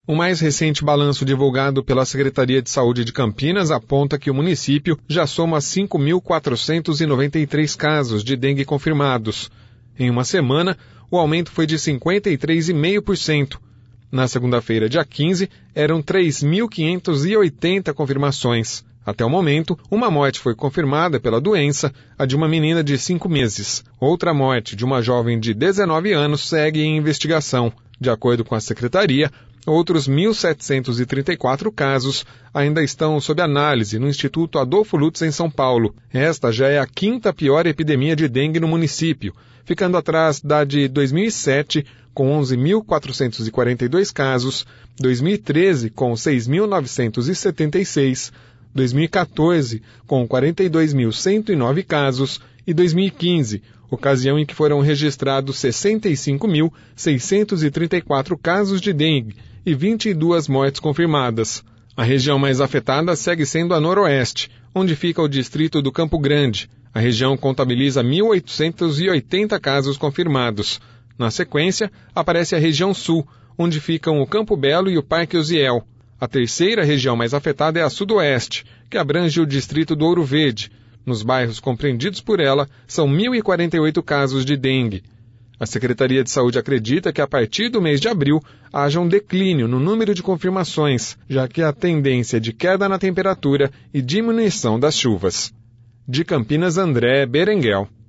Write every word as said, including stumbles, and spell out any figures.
O mais recente balanço divulgado pela Secretaria de Saúde de Campinas aponta que o município já soma cinco mil quatrocentos e noventa e três casos de dengue confirmados. Em uma semana, o aumento foi de cinquenta e três vírgula cinco por cento. Na segunda-feira, dia quinze, eram três mil quinhentas e oitenta confirmações. Até o momento, uma morte foi confirmada pela doença, a de uma menina de cinco meses. Outra morte, de uma jovem de dezenove anos, segue em investigação. De acordo com a Secretaria, outros mil setecentos e trinta e quatro casos ainda estão sob análise no Instituto Adolfo Lutz, em São Paulo. Esta já é a quinta pior epidemia de dengue no município, ficando atrás da de dois mil e sete, com onze mil quatrocentos e quarenta e dois casos, dois mil e treze, com seis mil novecentos e setenta e seis, dois mil e quatorze, com quarenta e dois mil cento e nove casos, e dois mil e quinze, ocasião em que foram registrados sessenta e cinco mil seiscentos e trinta e quatro casos de dengue e vinte e duas mortes confirmadas. A região mais afetada segue sendo a Noroeste, onde fica o distrito do Campo Grande. A região contabiliza mil oitocentos e oitenta casos confirmados. Na sequência, aparece a região Sul, onde ficam o Campo Belo e o Parque Uziel. A terceira região mais afetada é a Sudoeste, que abrange o distrito do Ouro Verde. Nos bairros compreendidos por ela, são mil e quarenta e oito casos de dengue. A Secretaria de Saúde acredita que a partir do mês de abril haja um declínio no número de confirmações, já que há tendência de queda na temperatura e diminuição das chuvas. De Campinas, André Berenguel.